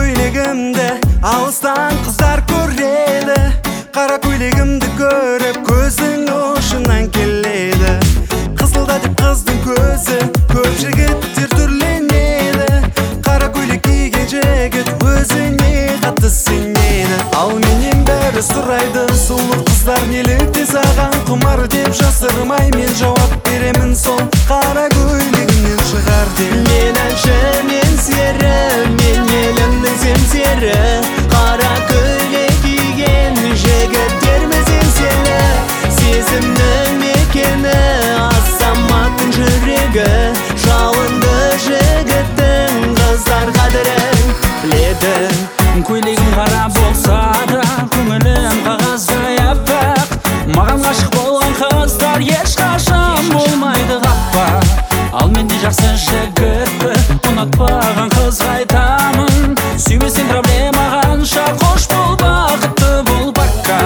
көйлегімді алыстан қыздар көреді. Қара көйлегімді көріп көздің ұшынан келеді. Қызылда деп қыздың көзі, көп жігіттер түрленеді. Қара көйлек киген жігіт өзіне қатты сенеді. Ал менен бәрі сұрайды, сұлу қыздар неліктен саған құмар деп. Жасырмай мен жауап беремін, сол қара көйлегімнен шығар деп. Мен әнші, мен сері, мен елімнің семсері. Қара көйлек киген жігіттерміз еңселі. Сезімнің мекені, азаматтың жүрегі. Жалынды жігіттің қыздар қадірін біледі. Көйлегім қара болса да, көңілім қағаздай аппақ. Маған ғашық болған қыздар ешқашан болмайды қаппақ. Ал мен де жақсы жігітті ұнатпаған қызға айтамын: сүймесең проблема қанша, қош бол, бақытты бол, пока.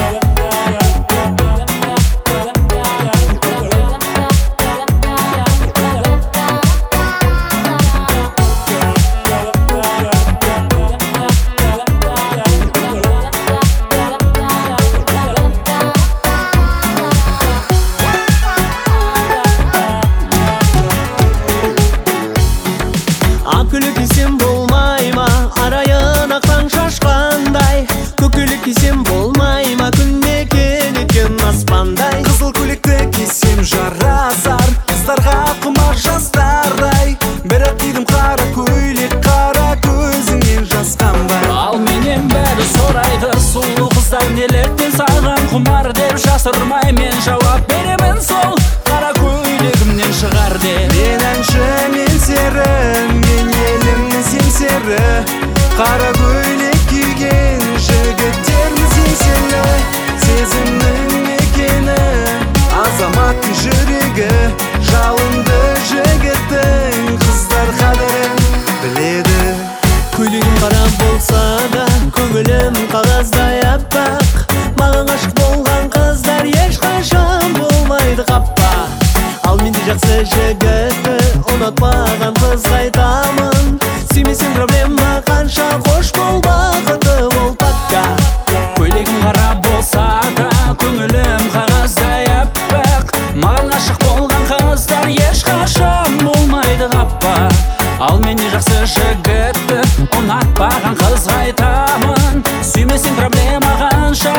Көйлек кисем болмай ма, арайын аққан шашқандай. Көк көйлек кисем болмай ма, күнде кенеткен аспандай. Қызыл көйлекті кисем жарасар, қыздарға құмар жастардай. Бірақ кидім қара көйлек, қара көзіңнен жасқанбай. Ал менен бәрі сұрайды, сұлу қыздар неліктен саған құмар деп. Жасырмай мен жауап беремін, сол қара көйлегімнен шығар деп. Мен әнші, мен сері, мен елімнің семсері. Қара көйлек киген жігіттерміз еңселі. Сезімнің мекені, азаматтың жүрегі. Жалынды жігіттің қыздар қадірін біледі. Көйлегім қара болса да, көңілім қағаздай аппақ. Маған ғашық болған қыздар ешқашан болмайды қаппақ. Ал мен де жақсы жігітті ұнатпаған қызға айтамын: сүймесең проблема қанша, қош бол, бақытты бол, пока. Көйлегім қара болса да, көңілім қағаздай аппақ. Маған ғашық болған қыздар ешқашан болмайды қаппақ. Ал мен де жақсы жігітті ұнатпаған қызға айтамын: сүймесең проблема қанша,